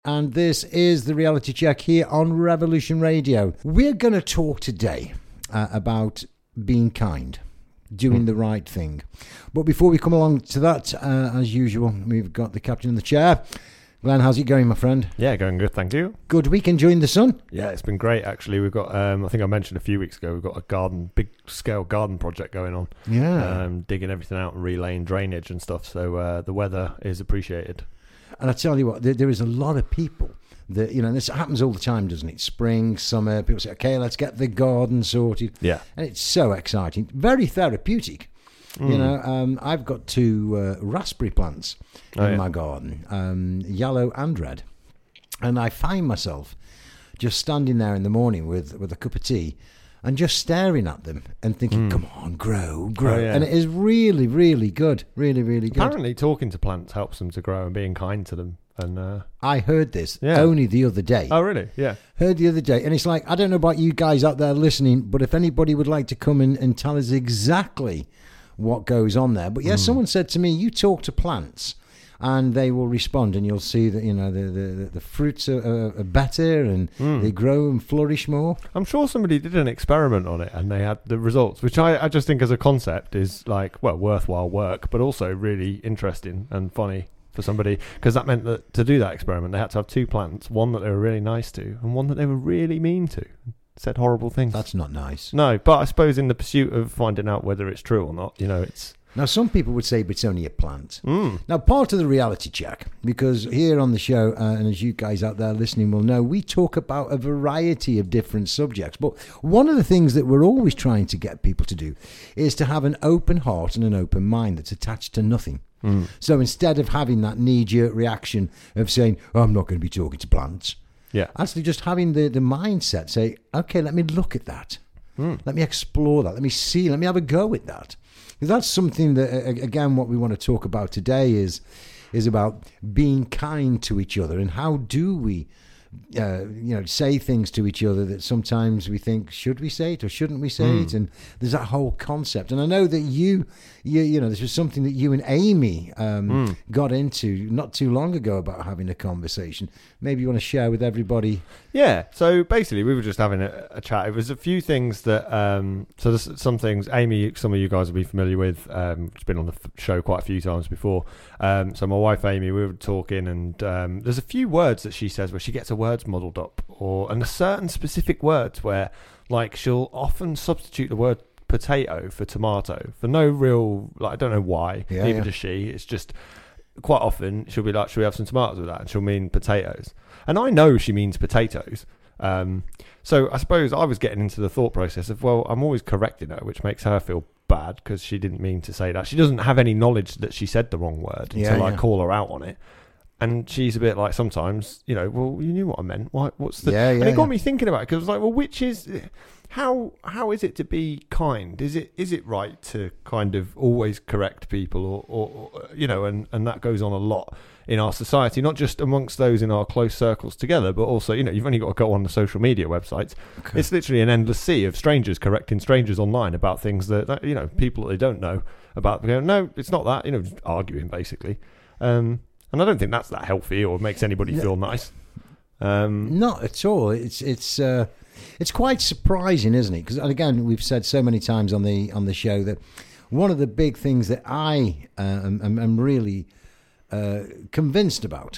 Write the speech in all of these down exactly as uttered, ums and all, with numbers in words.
And this is the Reality Check here on Revolution Radio. We're going to talk today uh, about being kind, doing the right thing. But before we come along to that, uh, as usual, we've got the captain in the chair. Glenn, how's it going, my friend? Yeah, going good, thank you. Good week enjoying the sun? Yeah, it's been great, actually. We've got, um, I think I mentioned a few weeks ago, we've got a garden, big-scale garden project going on. Yeah. Um, digging everything out and relaying drainage and stuff, so uh, the weather is appreciated. And I tell you what, there, there is a lot of people that, you know, this happens all the time, doesn't it? Spring, summer, people say, okay, let's get the garden sorted. Yeah. And it's so exciting, very therapeutic. Mm. You know, um, I've got two uh, raspberry plants oh, in yeah. my garden, um, yellow and red. And I find myself just standing there in the morning with, with a cup of tea and just staring at them and thinking, mm. come on, grow, grow. Oh, yeah. And it is really, really good. Really, really good. Apparently talking to plants helps them to grow and being kind to them. And uh, I heard this yeah. only the other day. Oh, really? Yeah. Heard the other day. And it's like, I don't know about you guys out there listening, but if anybody would like to come in and tell us exactly what goes on there. But yeah, mm. someone said to me, you talk to plants and they will respond, and you'll see that, you know, the the, the fruits are, are better and mm. they grow and flourish more. I'm sure somebody did an experiment on it and they had the results, which I, I just think as a concept is like, well, worthwhile work, but also really interesting and funny for somebody, because that meant that to do that experiment, they had to have two plants, one that they were really nice to and one that they were really mean to. Said horrible things. That's not nice. No, but I suppose in the pursuit of finding out whether it's true or not, you know, it's... Now, some people would say, but it's only a plant. Mm. Now, part of the reality check, because here on the show, uh, and as you guys out there listening will know, we talk about a variety of different subjects. But one of the things that we're always trying to get people to do is to have an open heart and an open mind that's attached to nothing. Mm. So instead of having that knee-jerk reaction of saying, oh, I'm not going to be talking to plants, yeah, actually just having the, the mindset, say, okay, let me look at that. Mm. Let me explore that. Let me see. Let me have a go at that. Because that's something that, again, what we want to talk about today is is about being kind to each other, and how do we, uh, you know, say things to each other that sometimes we think, should we say it or shouldn't we say mm. it? And there's that whole concept. And I know that you, you, you know, this was something that you and Amy um, mm. got into not too long ago about having a conversation. Maybe you want to share with everybody. Yeah. So basically, we were just having a, a chat. It was a few things that. Um, so there's some things Amy, some of you guys will be familiar with. Um, it's been on the show quite a few times before. Um, so my wife Amy, we were talking, and um, there's a few words that she says where she gets her words muddled up, or and a certain specific words where, like, she'll often substitute the word potato for tomato for no real, like, I don't know why. Yeah, neither yeah. does she. It's just quite often she'll be like, should we have some tomatoes with that? And she'll mean potatoes. And I know she means potatoes. Um, so I suppose I was getting into the thought process of, well, I'm always correcting her, which makes her feel bad because she didn't mean to say that. She doesn't have any knowledge that she said the wrong word yeah, until yeah. I call her out on it. And she's a bit like, sometimes, you know, well, you knew what I meant. Why, what's the... Yeah, yeah, and it got yeah. me thinking about it, because I was like, well, which is... How how is it to be kind? Is it is it right to kind of always correct people, or, or, or you know, and, and that goes on a lot in our society, not just amongst those in our close circles together, but also, you know, you've only got to go on the social media websites. Okay. It's literally an endless sea of strangers correcting strangers online about things that, that you know, people that they don't know about. Going, no, it's not that, you know, just arguing basically. Um, and I don't think that's that healthy or makes anybody no, feel nice. Um, not at all. It's it's. Uh... It's quite surprising, isn't it? Because, again, we've said so many times on the on the show that one of the big things that I uh, am, am really uh, convinced about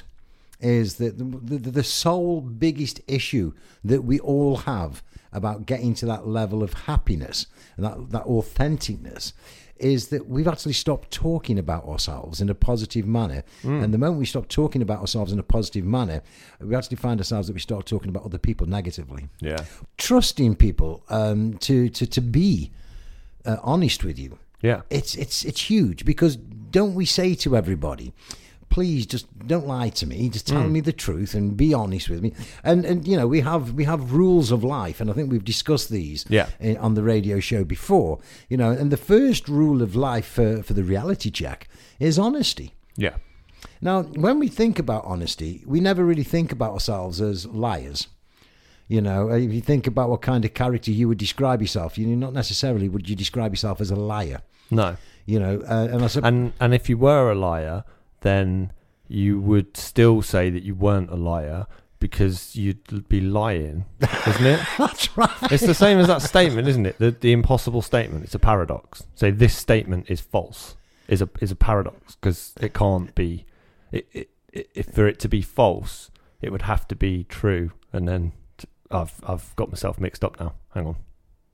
is that the, the, the sole biggest issue that we all have about getting to that level of happiness and that, that authenticness is that we've actually stopped talking about ourselves in a positive manner. Mm. And the moment we stop talking about ourselves in a positive manner, we actually find ourselves that we start talking about other people negatively. Yeah. Trusting people um, to, to, to be uh, honest with you. Yeah. It's, it's, it's huge, because don't we say to everybody, please just don't lie to me. Just tell mm. me the truth and be honest with me. And and you know, we have we have rules of life, and I think we've discussed these yeah. in, on the radio show before. You know, and the first rule of life for, for the reality check is honesty. Yeah. Now, when we think about honesty, we never really think about ourselves as liars. You know, if you think about what kind of character you would describe yourself, you know, not necessarily would you describe yourself as a liar. No. You know, uh, and, I sup- and and if you were a liar, then you would still say that you weren't a liar because you'd be lying, isn't it? That's right. It's the same as that statement, isn't it? The, the impossible statement. It's a paradox. Say this statement is false. Is a is a paradox because it can't be. It, it, it, if for it to be false, it would have to be true. And then t- I've I've got myself mixed up now. Hang on.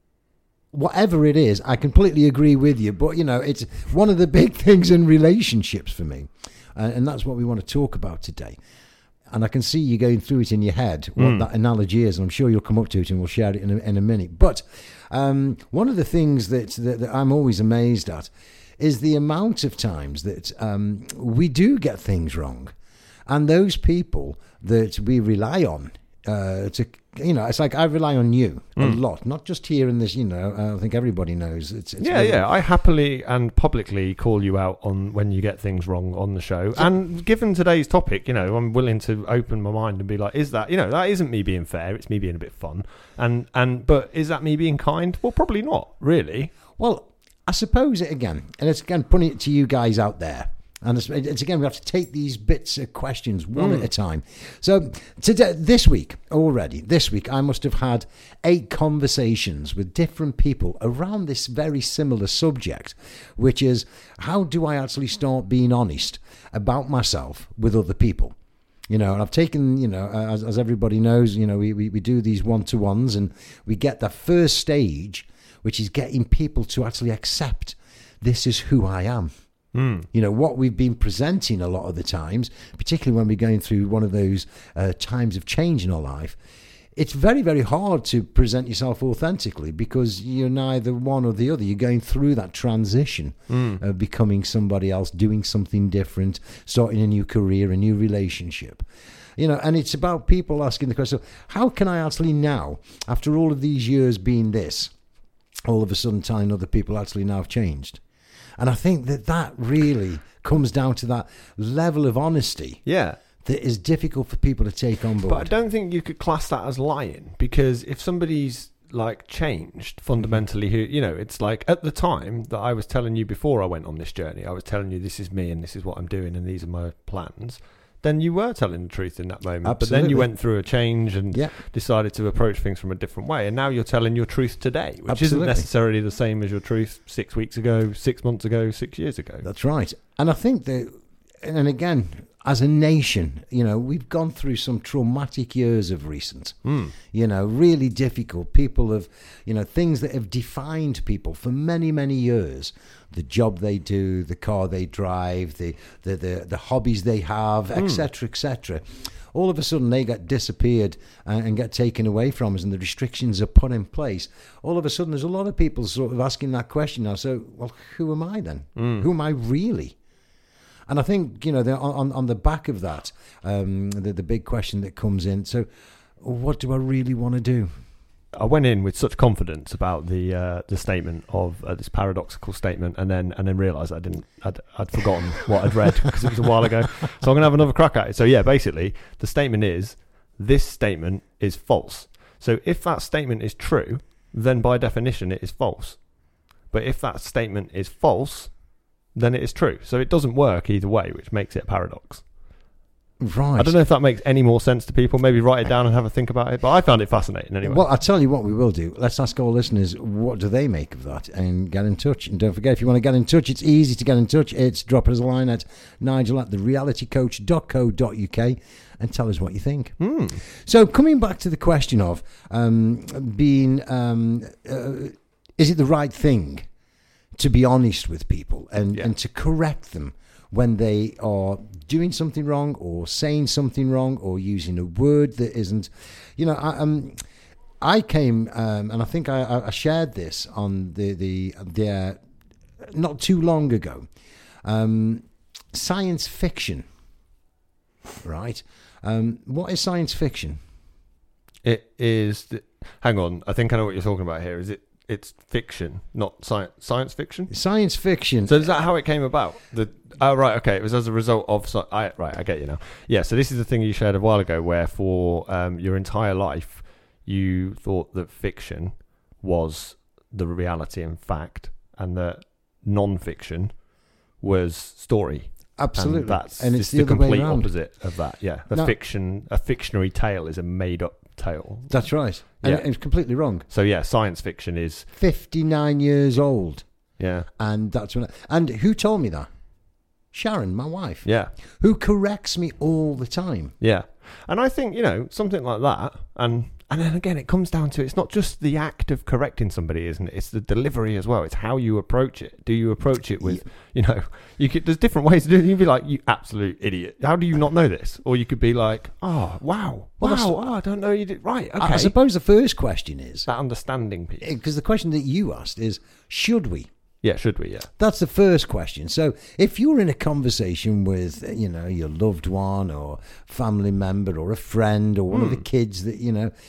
Whatever it is, I completely agree with you. But, you know, it's one of the big things in relationships for me. Uh, and that's what we want to talk about today. And I can see you going through it in your head, what mm. that analogy is. And I'm sure you'll come up to it and we'll share it in a, in a minute. But um, one of the things that, that, that I'm always amazed at is the amount of times that um, we do get things wrong. And those people that we rely on uh, to, you know, it's like I rely on you mm. a lot, not just here in this, you know, uh, I think everybody knows. It's, it's yeah, really, yeah. I happily and publicly call you out on when you get things wrong on the show. So, and given today's topic, you know, I'm willing to open my mind and be like, is that, you know, that isn't me being fair. It's me being a bit fun. And, and, but is that me being kind? Well, probably not, really. Well, I suppose it again, and it's again putting it to you guys out there. And it's, it's again, we have to take these bits of questions one mm. at a time. So today, this week already, this week, I must have had eight conversations with different people around this very similar subject, which is how do I actually start being honest about myself with other people? You know, and I've taken, you know, as, as everybody knows, you know, we, we, we do these one-to-ones and we get the first stage, which is getting people to actually accept this is who I am. Mm. You know, what we've been presenting a lot of the times, particularly when we're going through one of those uh, times of change in our life, it's very, very hard to present yourself authentically because you're neither one or the other. You're going through that transition mm. of becoming somebody else, doing something different, starting a new career, a new relationship. You know, and it's about people asking the question, how can I actually now, after all of these years being this, all of a sudden telling other people actually now have changed? And I think that that really comes down to that level of honesty. Yeah. That is difficult for people to take on board. But I don't think you could class that as lying, because if somebody's like changed fundamentally, who, you know, it's like at the time that I was telling you before I went on this journey, I was telling you this is me and this is what I'm doing and these are my plans. Then you were telling the truth in that moment. Absolutely. But then you went through a change and yeah. decided to approach things from a different way. And now you're telling your truth today, which Absolutely. Isn't necessarily the same as your truth six weeks ago, six months ago, six years ago. That's right. And I think that, and again, as a nation, you know, we've gone through some traumatic years of recent, mm. you know, really difficult. People have, you know, things that have defined people for many, many years. The job they do, the car they drive, the the the, the hobbies they have, et cetera, et cetera. All of a sudden they get disappeared and, and get taken away from us and the restrictions are put in place. All of a sudden there's a lot of people sort of asking that question now. So, well, who am I then? Mm. Who am I really? And I think, you know, on, on the back of that, um, the, the big question that comes in, so what do I really want to do? I went in with such confidence about the uh, the statement of uh, this paradoxical statement, and then and then realised I didn't, I'd, I'd forgotten what I'd read because it was a while ago. So I'm going to have another crack at it. So yeah, basically, the statement is, this statement is false. So if that statement is true, then by definition it is false. But if that statement is false, then it is true. So it doesn't work either way, which makes it a paradox. Right. I don't know if that makes any more sense to people. Maybe write it down and have a think about it. But I found it fascinating anyway. Well, I'll tell you what we will do. Let's ask our listeners, what do they make of that? And get in touch. And don't forget, if you want to get in touch, it's easy to get in touch. It's drop us a line at nigel at the reality coach dot co dot uk and tell us what you think. Mm. So coming back to the question of um, being, um, uh, is it the right thing to be honest with people and, yeah. and to correct them when they are doing something wrong or saying something wrong or using a word that isn't, you know, I, um, I came, um, and I think I, I shared this on the, the, the uh, not too long ago, um, science fiction, right? Um, what is science fiction? It is, the, hang on, I think I know what you're talking about here. Is it, It's fiction, not science. Science fiction. Science fiction. So is that how it came about? The oh right, okay. It was as a result of. I, right, I get you now. Yeah. So this is the thing you shared a while ago, where for um, your entire life you thought that fiction was the reality and fact, and that non-fiction was story. Absolutely. And that's and it's it's the, the other way complete around. opposite of that. Yeah. A No. fiction, a fictionary tale is a made up tale. That's right. And Yeah. it- it's completely wrong. So yeah, science fiction is fifty-nine years old. yeah, And that's when. I, and who told me that? Sharon, my wife, yeah, who corrects me all the time. yeah. And I think, you know, something like that, and and then again, it comes down to it's not just the act of correcting somebody, isn't it? It's the delivery as well. It's how you approach it. Do you approach it with, you know, you could. There's different ways to do it. You'd be like, you absolute idiot. How do you not know this? Or you could be like, oh wow, Well, wow, that's- oh, I don't know you did right. Okay, I, I suppose the first question is, that understanding piece. because the question that you asked is, should we? Yeah, should we? Yeah, That's the first question. So if you're in a conversation with, you know, your loved one or family member or a friend or one of the kids that, you know,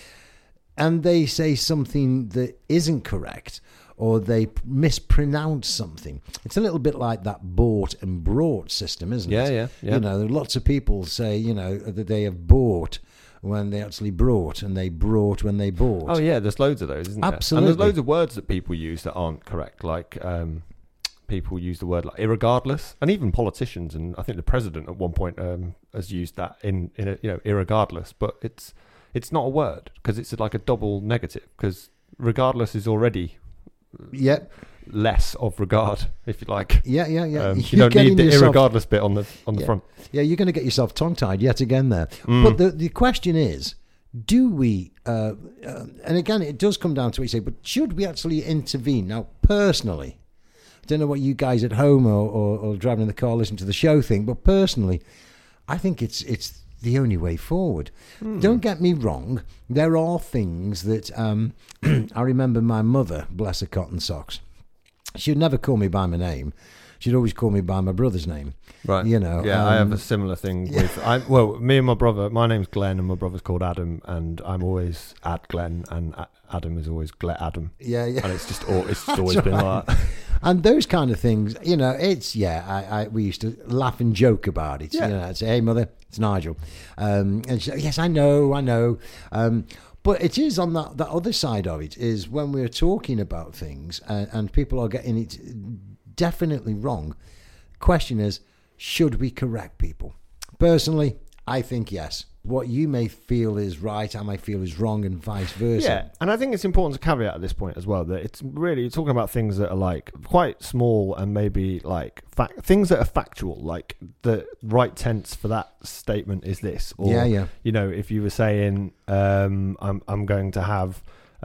and they say something that isn't correct or they mispronounce something, it's a little bit like that bought and brought system, isn't yeah, it? yeah, yeah. You know, lots of people say, you know, that they have bought when they actually brought and they brought when they bought. Oh yeah, there's loads of those, isn't there? Absolutely. And there's loads of words that people use that aren't correct. Like um, people use the word like irregardless, and even politicians. And I think the president at one point um, has used that in in a, you know irregardless, but it's it's not a word because it's like a double negative. Because regardless is already Yeah, less of regard, if you like. yeah, yeah, yeah. Um, you You're don't need getting the yourself- irregardless bit on the on the Yeah. front. Yeah, you're going to get yourself tongue-tied yet again there. Mm. But the, the question is, do we, uh, uh, and again, it does come down to what you say, but should we actually intervene? Now, personally, I don't know what you guys at home or, or, or driving in the car listening to the show think, but personally, I think it's it's the only way forward. Mm. Don't get me wrong, there are things that, um, I remember my mother, bless her cotton socks, she'd never call me by my name. She'd always call me by my brother's name. Right. You know. Yeah, I have um, a similar thing with. I well, me and my brother. My name's Glenn, and my brother's called Adam, and I'm always at Glenn, and A- Adam is always Gle- Adam, Yeah, yeah. and it's just all. It's just always That's been right. like that. And those kind of things, you know, it's, yeah, I, I we used to laugh and joke about it. Yeah. You know, I'd say, hey, mother, it's Nigel. Um, and she'd say, yes, I know, I know. Um, but it is on that, that other side of it, is when we're talking about things and, and people are getting it definitely wrong. Question is, should we correct people? Personally, I think yes. What you may feel is right, I may feel is wrong, and vice versa. Yeah, and I think it's important to caveat at this point as well that it's really you're talking about things that are like quite small and maybe like fact, things that are factual, like the right tense for that statement is this, or Yeah, yeah. you know, if you were saying um, I'm I'm going to have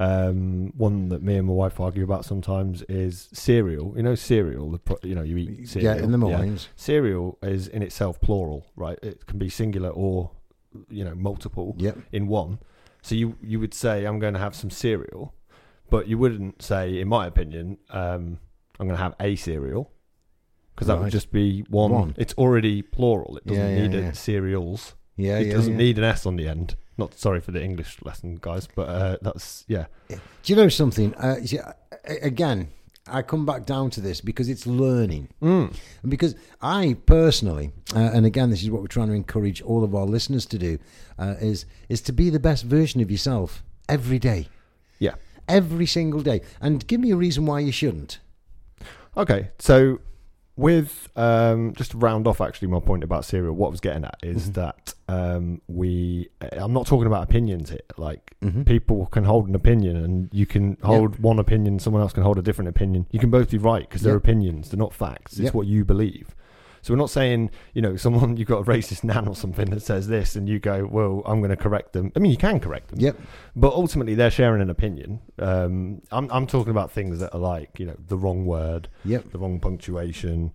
um, one that me and my wife argue about sometimes is cereal. You know, cereal. The pro- you know you eat cereal Yeah, in the mornings. Cereal is in itself plural, right? It can be singular or you know multiple Yep. in one. So you you would say I'm going to have some cereal, but you wouldn't say, in my opinion, um, I'm going to have a cereal, because that Right. would just be one. One. It's already plural. It doesn't Yeah, yeah, need yeah. a cereals. Yeah, it yeah, doesn't yeah. need an S on the end. Not sorry for the English lesson, guys, but uh, that's yeah. Do you know something? Uh, you see, a- again, I come back down to this because it's learning. Mm. And because I personally, uh, and again, this is what we're trying to encourage all of our listeners to do, uh, is is to be the best version of yourself every day, Yeah. every single day. And give me a reason why you shouldn't. Okay, so with um, just to round off actually my point about cereal, what I was getting at is Mhm. that um, we. I'm not talking about opinions here. Like Mhm. people can hold an opinion, and you can hold one opinion, someone else can hold a different opinion. You can both be right because they're Yep. opinions; they're not facts. It's Yep. what you believe. So we're not saying, you know, someone you've got a racist nan or something that says this, and you go, well, I'm going to correct them. I mean, you can correct them. Yep. But ultimately, they're sharing an opinion. Um, I'm I'm talking about things that are like, you know, the wrong word, Yep. the wrong punctuation,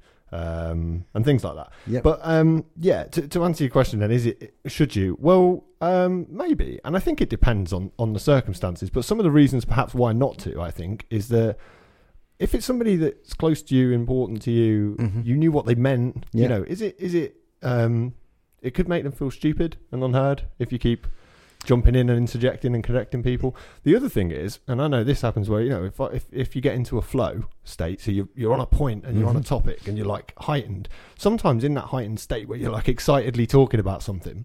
um, and things like that. Yep. But um, yeah, to, to answer your question, then, is it should you? Well, um, maybe, and I think it depends on on the circumstances. But some of the reasons, perhaps, why not to, I think, is that if it's somebody that's close to you, important to you, Mhm. you knew what they meant. Yeah. You know, is it is it? Um, it could make them feel stupid and unheard if you keep jumping in and interjecting and correcting people. The other thing is, and I know this happens where, you know, if I- if if you get into a flow state, so you're, you're on a point and you're on a Mhm. topic and you're like heightened, sometimes in that heightened state where you're like excitedly talking about something,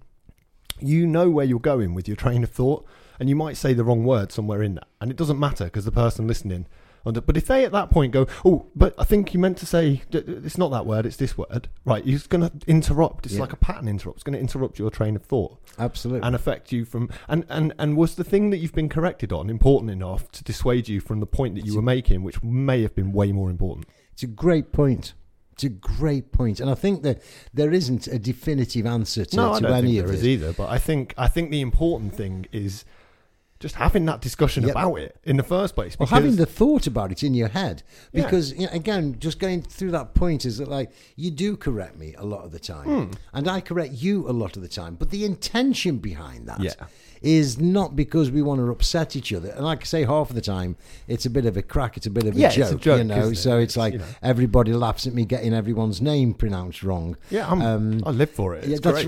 you know where you're going with your train of thought, and you might say the wrong word somewhere in that, and it doesn't matter because the person listening But if they at that point go, oh, but I think you meant to say, it's not that word, it's this word, right, you're going to interrupt. It's Yeah. like a pattern interrupt. It's going to interrupt your train of thought. Absolutely. And affect you from, and, and, and was the thing that you've been corrected on important enough to dissuade you from the point that you were making, which may have been way more important? It's a great point. It's a great point. And I think that there isn't a definitive answer to, no, I to don't any think of there this. is either. But I think I think the important thing is just having that discussion Yep. about it in the first place. Or Because, having the thought about it in your head. Yeah. Because, you know, again, just going through that point is that, like, you do correct me a lot of the time. Hmm. And I correct you a lot of the time. But the intention behind that Yeah. is not because we want to upset each other. And like I say, half of the time, it's a bit of a crack, it's a bit of a, Yeah, it's a joke, joke, you know. isn't it? So it's like you know. everybody laughs at me getting everyone's name pronounced wrong. yeah, I'm, Um, I live for it. Yeah, It's that's great.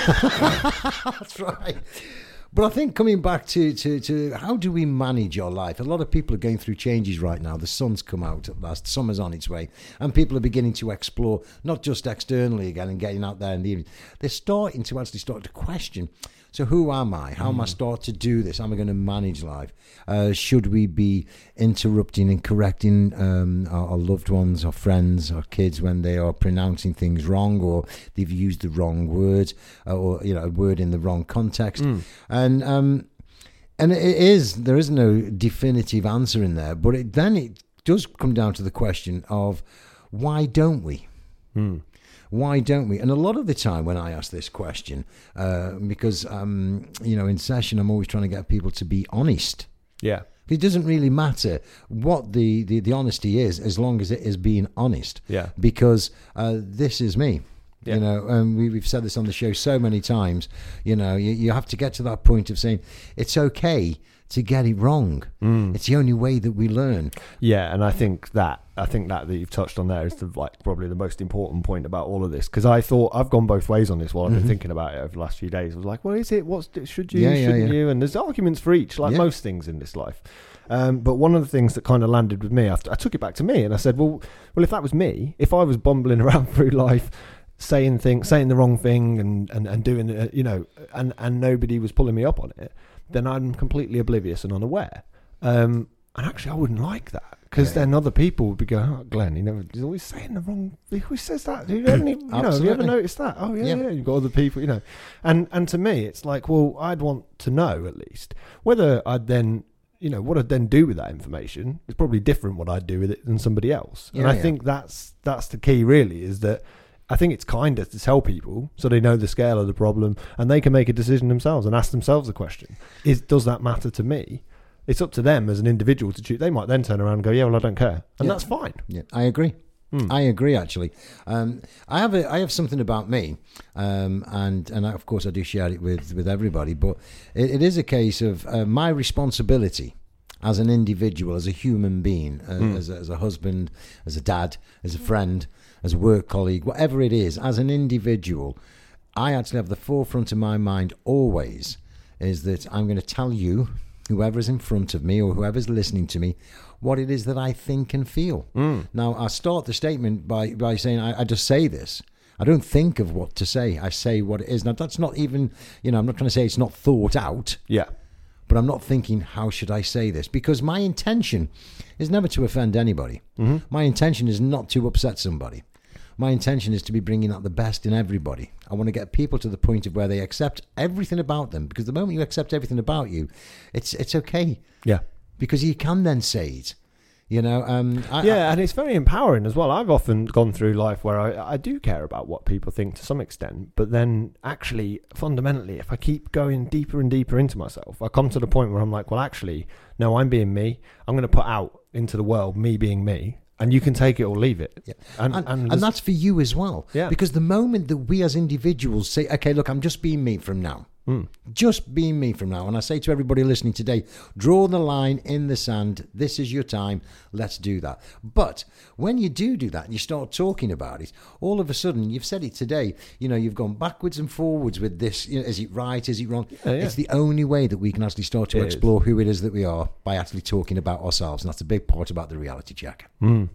right. That's right. But I think coming back to, to, to how do we manage your life? A lot of people are going through changes right now. The sun's come out at last. Summer's on its way. And people are beginning to explore, not just externally again and getting out there in the evening. They're starting to actually start to question, so who am I? How am I start to do this? How am I going to manage life? Uh, should we be interrupting and correcting um, our, our loved ones, our friends, our kids when they are pronouncing things wrong, or they've used the wrong word, uh, or you know, a word in the wrong context? Mm. And um, and it is there is no definitive answer in there, but it, then it does come down to the question of why don't we? Mm. Why don't we? And a lot of the time when I ask this question, uh, because, um, you know, in session, I'm always trying to get people to be honest. Yeah. It doesn't really matter what the, the, the honesty is, as long as it is being honest. Yeah. Because uh, this is me. Yeah. You know, and we, we've said this on the show so many times. You know, you, you have to get to that point of saying it's okay to get it wrong. Mm. It's the only way that we learn. Yeah, and I think that I think that that you've touched on there is the, like probably the most important point about all of this, because I thought I've gone both ways on this while I've been Mhm. thinking about it over the last few days. I was like, well, is it? What's should you? Yeah, yeah, shouldn't yeah. you? And there's arguments for each, like Yeah. most things in this life. Um, but one of the things that kind of landed with me, after I took it back to me, and I said, well, well, if that was me, if I was bumbling around through life, saying things, saying the wrong thing, and and and doing it, you know, and and nobody was pulling me up on it, then I'm completely oblivious and unaware. Um, and actually, I wouldn't like that, because Yeah. then other people would be going, "Oh, Glenn, he never, he's always saying the wrong. He always says that. Do you, ever, you know, have you ever Absolutely. noticed that? Oh yeah, Yeah. yeah. You've got other people, you know." And and to me, it's like, well, I'd want to know at least whether I'd then, you know, what I'd then do with that information is probably different what I'd do with it than somebody else. and Yeah, I yeah. think that's that's the key, really, is that. I think it's kinder to tell people so they know the scale of the problem and they can make a decision themselves and ask themselves the question: Is does that matter to me? It's up to them as an individual to choose. They might then turn around and go, "Yeah, well, I don't care," and Yeah. that's fine. Yeah, I agree. Hmm. I agree. Actually, um, I have a, I have something about me, um, and and I, of course I do share it with, with everybody. But it, it is a case of uh, my responsibility as an individual, as a human being, uh, Hmm. as, a, as a husband, as a dad, as a friend, as a work colleague, whatever it is, as an individual. I actually have the forefront of my mind always is that I'm going to tell you, whoever is in front of me or whoever's listening to me, what it is that I think and feel. Mm. Now, I start the statement by, by saying I, I just say this. I don't think of what to say. I say what it is. Now, that's not even, you know, I'm not trying to say it's not thought out, Yeah, but I'm not thinking, how should I say this? Because my intention is never to offend anybody. mm-hmm. My intention is not to upset somebody. My intention is to be bringing out the best in everybody. I want to get people to the point of where they accept everything about them, because the moment you accept everything about you, it's it's okay, yeah. because you can then say it. You know, um, I, Yeah, and it's very empowering as well. I've often gone through life where I, I do care about what people think to some extent, but then actually, fundamentally, if I keep going deeper and deeper into myself, I come to the point where I'm like, well, actually, no, I'm being me. I'm going to put out into the world me being me, and you can take it or leave it. Yeah. And, And, and, and that's for you as well. Yeah. Because the moment that we as individuals say, okay, look, I'm just being me from now. Mm. Just being me from now. And I say to everybody listening today, draw the line in the sand. This is your time. Let's do that. But when you do do that and you start talking about it, all of a sudden, you've said it today, you know, you've gone backwards and forwards with this. You know, is it right? Is it wrong? Yeah, yeah. It's the only way that we can actually start to It explore who it is that we are, by actually talking about ourselves. And that's a big part about the reality check. Mm.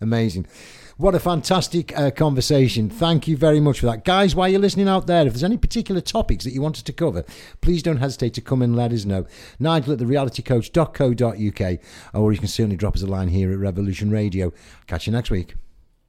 Amazing. What a fantastic uh, conversation. Thank you very much for that. Guys, while you're listening out there, if there's any particular topics that you wanted to cover, please don't hesitate to come and let us know. Nigel at the reality coach dot co dot uk, or you can certainly drop us a line here at Revolution Radio. Catch you next week.